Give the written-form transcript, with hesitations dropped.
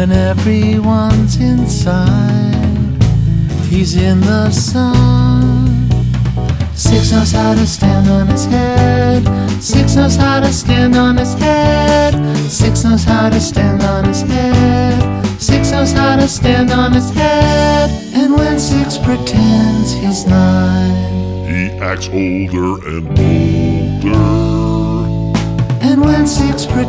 when everyone's inside. He's in the sun. 6 knows how to stand on his head. 6 knows how to stand on his head. 6 knows how to stand on his head. 6 knows how to stand on his head. And when 6 pretends he's 9, he acts older and bolder. and when 6 pretends